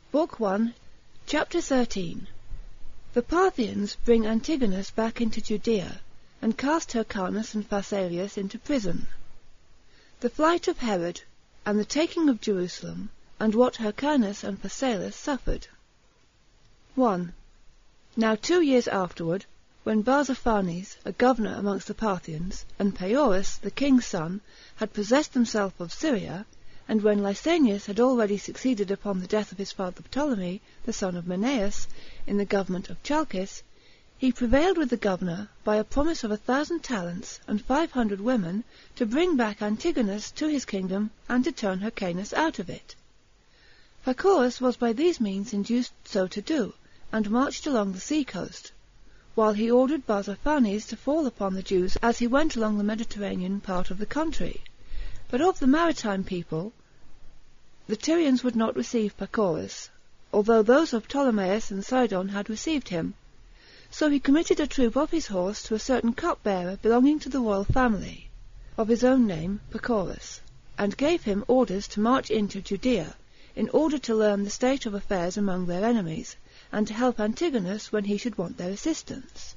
Book 1, Chapter 13. The Parthians bring Antigonus back into Judea, and cast Hyrcanus and Phasaelus into prison. The flight of Herod, and the taking of Jerusalem, and what Hyrcanus and Phasaelus suffered. 1. Now 2 years afterward, when Barzapharnes, a governor amongst the Parthians, and Paeorus, the king's son, had possessed themselves of Syria, and when Lysanias had already succeeded upon the death of his father Ptolemy, the son of Menneus, in the government of Chalcis, he prevailed with the governor, by a promise of 1,000 talents, and 500 women, to bring back Antigonus to his kingdom, and to turn Hyrcanus out of it. Pacorus was by these means induced so to do, and marched along the sea coast, while he ordered Barzapharnes to fall upon the Jews as he went along the Mediterranean part of the country. But of the maritime people, the Tyrians would not receive Pacorus, although those of Ptolemais and Sidon had received him. So he committed a troop of his horse to a certain cupbearer belonging to the royal family, of his own name Pacorus, and gave him orders to march into Judea, in order to learn the state of affairs among their enemies, and to help Antigonus when he should want their assistance.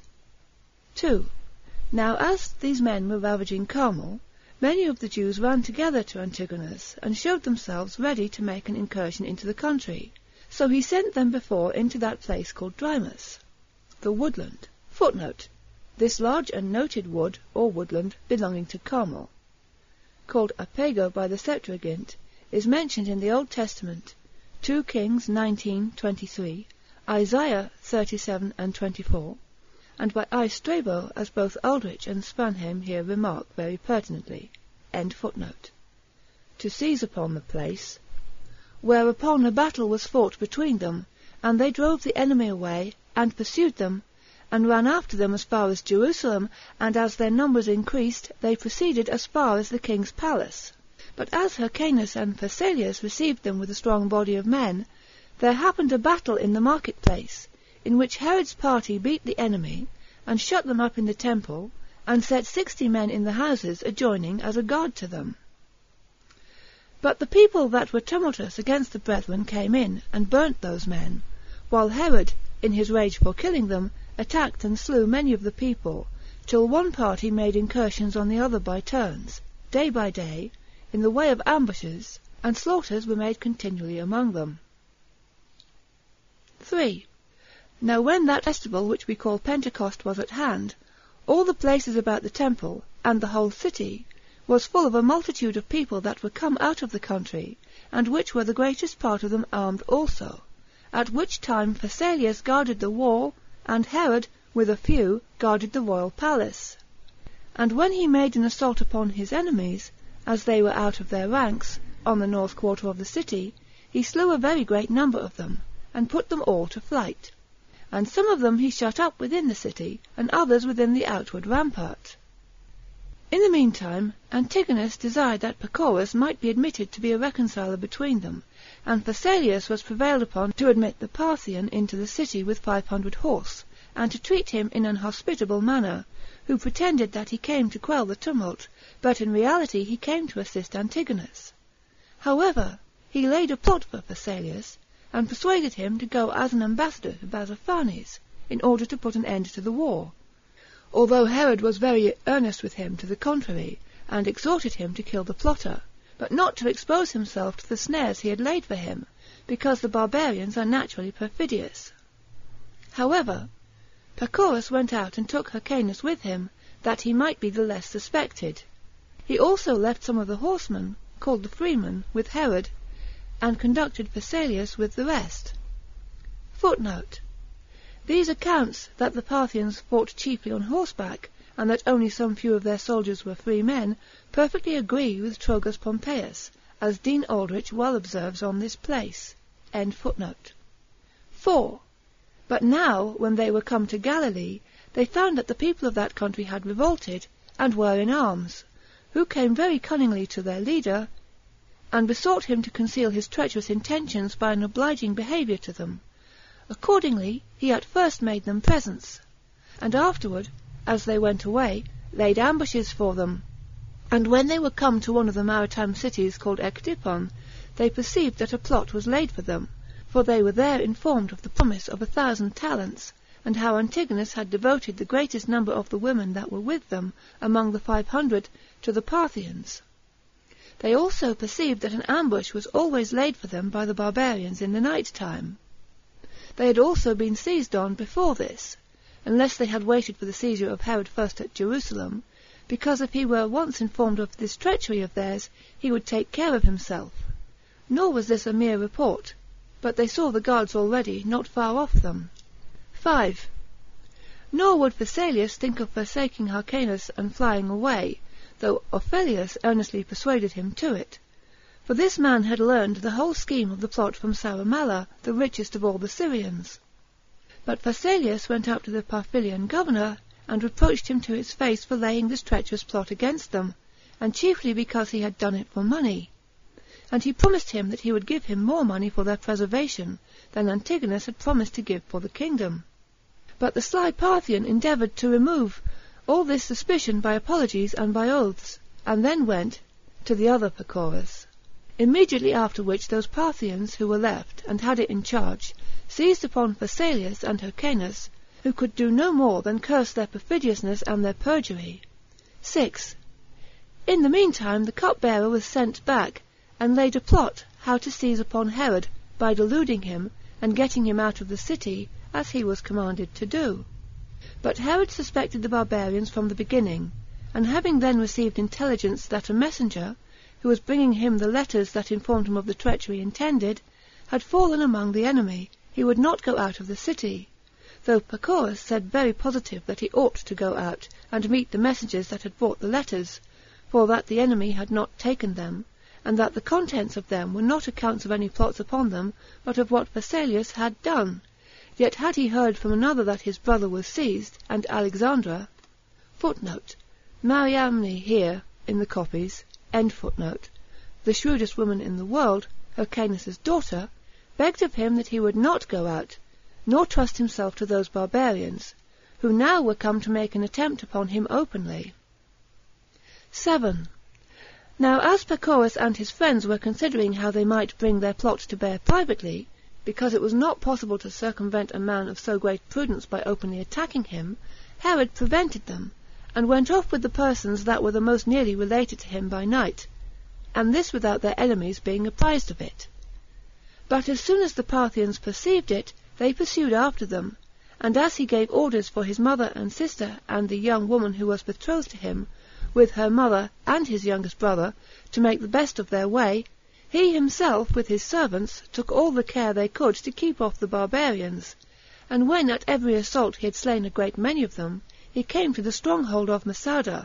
2. Now as these men were ravaging Carmel, many of the Jews ran together to Antigonus, and showed themselves ready to make an incursion into the country. So he sent them before into that place called Drymus, the woodland. Footnote: this large and noted wood, or woodland, belonging to Carmel, called Apago by the Septuagint, is mentioned in the Old Testament, 2 Kings 19:23, Isaiah 37 and 24, and by I. Strabo, as both Aldrich and Spanheim here remark very pertinently. End footnote. To seize upon the place, whereupon a battle was fought between them, and they drove the enemy away, and pursued them, and ran after them as far as Jerusalem, and as their numbers increased, they proceeded as far as the king's palace. But as Hyrcanus and Phasaelus received them with a strong body of men, there happened a battle in the marketplace, in which Herod's party beat the enemy, and shut them up in the temple, and set 60 men in the houses adjoining as a guard to them. But the people that were tumultuous against the brethren came in, and burnt those men, while Herod, in his rage for killing them, attacked and slew many of the people, till one party made incursions on the other by turns, day by day, in the way of ambushes, and slaughters were made continually among them. 3. Now when that festival which we call Pentecost was at hand, all the places about the temple, and the whole city, was full of a multitude of people that were come out of the country, and which were the greatest part of them armed also, at which time Phasaelus guarded the wall, and Herod, with a few, guarded the royal palace. And when he made an assault upon his enemies, as they were out of their ranks, on the north quarter of the city, he slew a very great number of them, and put them all to flight. And some of them he shut up within the city, and others within the outward rampart. In the meantime, Antigonus desired that Pacorus might be admitted to be a reconciler between them, and Phasaelus was prevailed upon to admit the Parthian into the city with 500 horse, and to treat him in an hospitable manner, who pretended that he came to quell the tumult, but in reality he came to assist Antigonus. However, he laid a plot for Phasaelus, and persuaded him to go as an ambassador to Barzapharnes, in order to put an end to the war, although Herod was very earnest with him to the contrary, and exhorted him to kill the plotter, but not to expose himself to the snares he had laid for him, because the barbarians are naturally perfidious. However, Pacorus went out and took Hyrcanus with him, that he might be the less suspected. He also left some of the horsemen, called the freemen, with Herod, and conducted Phasaelus with the rest. Footnote: these accounts that the Parthians fought chiefly on horseback, and that only some few of their soldiers were free men, perfectly agree with Trogus Pompeius, as Dean Aldrich well observes on this place. End footnote. 4. But now, when they were come to Galilee, they found that the people of that country had revolted, and were in arms, who came very cunningly to their leader, and besought him to conceal his treacherous intentions by an obliging behaviour to them. Accordingly, he at first made them presents, and afterward, as they went away, laid ambushes for them. And when they were come to one of the maritime cities called Ecdipon, they perceived that a plot was laid for them, for they were there informed of the promise of 1,000 talents, and how Antigonus had devoted the greatest number of the women that were with them, among the 500, to the Parthians. They also perceived that an ambush was always laid for them by the barbarians in the night time. They had also been seized on before this, unless they had waited for the seizure of Herod first at Jerusalem, because if he were once informed of this treachery of theirs, he would take care of himself. Nor was this a mere report, but they saw the guards already not far off them. 5. Nor would Phasaelus think of forsaking Hyrcanus and flying away, though Ophellius earnestly persuaded him to it. For this man had learned the whole scheme of the plot from Saramalla, the richest of all the Syrians. But Phasaelus went up to the Parfilian governor, and reproached him to his face for laying this treacherous plot against them, and chiefly because he had done it for money. And he promised him that he would give him more money for their preservation than Antigonus had promised to give for the kingdom. But the sly Parthian endeavoured to remove all this suspicion by apologies and by oaths, and then went to the other Pacorus. Immediately after which those Parthians who were left, and had it in charge, seized upon Phasaelus and Hyrcanus, who could do no more than curse their perfidiousness and their perjury. 6. In the meantime the cupbearer was sent back, and laid a plot how to seize upon Herod, by deluding him, and getting him out of the city, as he was commanded to do. But Herod suspected the barbarians from the beginning, and having then received intelligence that a messenger, who was bringing him the letters that informed him of the treachery intended, had fallen among the enemy, he would not go out of the city, though Pacorus said very positive that he ought to go out, and meet the messengers that had brought the letters, for that the enemy had not taken them, and that the contents of them were not accounts of any plots upon them, but of what Phasaelus had done. Yet had he heard from another that his brother was seized, and Alexandra, Mariamne here, in the copies, the shrewdest woman in the world, Hyrcanus's daughter, begged of him that he would not go out, nor trust himself to those barbarians, who now were come to make an attempt upon him openly. 7. Now as Pacorus and his friends were considering how they might bring their plot to bear privately, because it was not possible to circumvent a man of so great prudence by openly attacking him, Herod prevented them, and went off with the persons that were the most nearly related to him by night, and this without their enemies being apprized of it. But as soon as the Parthians perceived it, they pursued after them, and as he gave orders for his mother and sister and the young woman who was betrothed to him, with her mother and his youngest brother, to make the best of their way, he himself, with his servants, took all the care they could to keep off the barbarians, and when at every assault he had slain a great many of them, he came to the stronghold of Masada.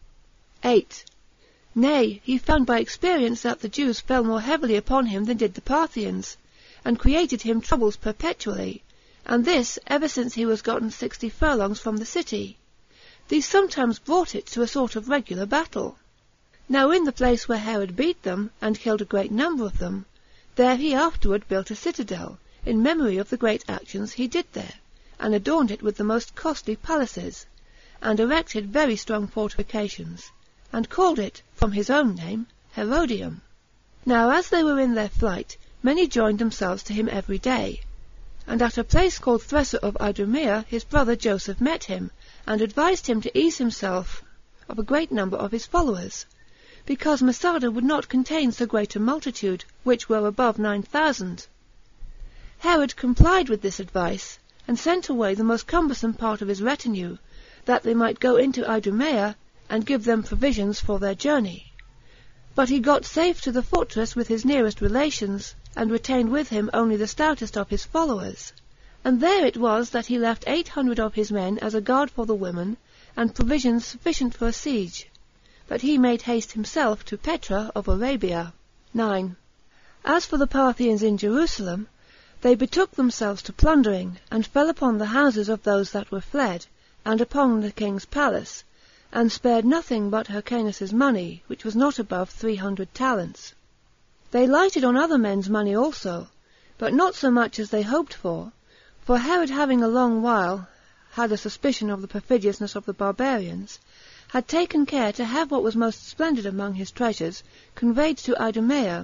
8. Nay, he found by experience that the Jews fell more heavily upon him than did the Parthians, and created him troubles perpetually, and this ever since he was gotten 60 furlongs from the city. These sometimes brought it to a sort of regular battle. Now in the place where Herod beat them, and killed a great number of them, there he afterward built a citadel, in memory of the great actions he did there, and adorned it with the most costly palaces, and erected very strong fortifications, and called it, from his own name, Herodium. Now as they were in their flight, many joined themselves to him every day, and at a place called Thressa of Idumea his brother Joseph met him, and advised him to ease himself of a great number of his followers, because Masada would not contain so great a multitude, which were above 9,000. Herod complied with this advice, and sent away the most cumbersome part of his retinue, that they might go into Idumea, and give them provisions for their journey. But he got safe to the fortress with his nearest relations, and retained with him only the stoutest of his followers. And there it was that he left 800 of his men as a guard for the women, and provisions sufficient for a siege. But he made haste himself to Petra of Arabia. 9. As for the Parthians in Jerusalem, they betook themselves to plundering, and fell upon the houses of those that were fled, and upon the king's palace, and spared nothing but Hyrcanus's money, which was not above 300 talents. They lighted on other men's money also, but not so much as they hoped for Herod, having a long while had a suspicion of the perfidiousness of the barbarians, had taken care to have what was most splendid among his treasures conveyed to Idumea,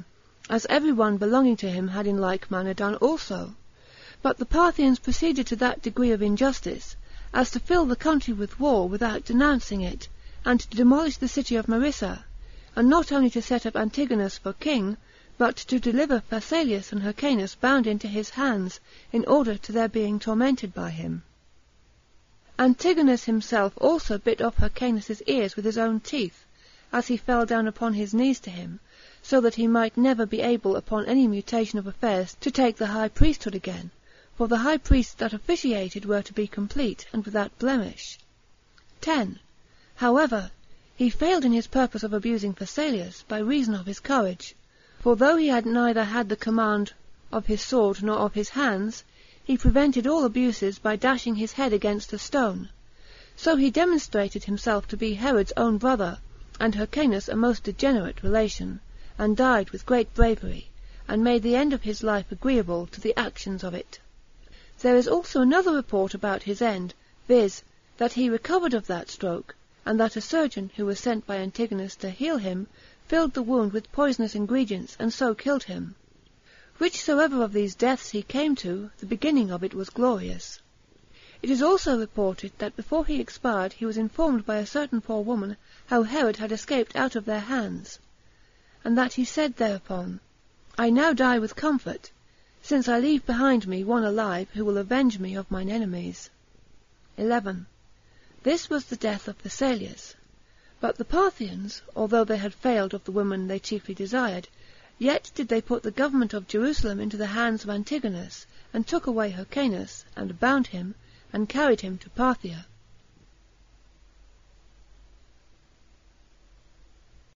as every one belonging to him had in like manner done also. But the Parthians proceeded to that degree of injustice, as to fill the country with war without denouncing it, and to demolish the city of Marissa, and not only to set up Antigonus for king, but to deliver Phasaelus and Hyrcanus bound into his hands, in order to their being tormented by him. Antigonus himself also bit off Hyrcanus's ears with his own teeth, as he fell down upon his knees to him, so that he might never be able upon any mutation of affairs to take the high priesthood again, for the high priests that officiated were to be complete and without blemish. 10. However, he failed in his purpose of abusing Phasaelus by reason of his courage, for though he had neither had the command of his sword nor of his hands, he prevented all abuses by dashing his head against a stone. So he demonstrated himself to be Herod's own brother, and Hyrcanus a most degenerate relation, and died with great bravery, and made the end of his life agreeable to the actions of it. There is also another report about his end, viz., that he recovered of that stroke, and that a surgeon who was sent by Antigonus to heal him filled the wound with poisonous ingredients, and so killed him. Whichsoever of these deaths he came to, the beginning of it was glorious. It is also reported that before he expired he was informed by a certain poor woman how Herod had escaped out of their hands, and that he said thereupon, I now die with comfort, since I leave behind me one alive who will avenge me of mine enemies. 11. This was the death of Phasaelus. But the Parthians, although they had failed of the woman they chiefly desired, yet did they put the government of Jerusalem into the hands of Antigonus, and took away Hyrcanus, and bound him, and carried him to Parthia.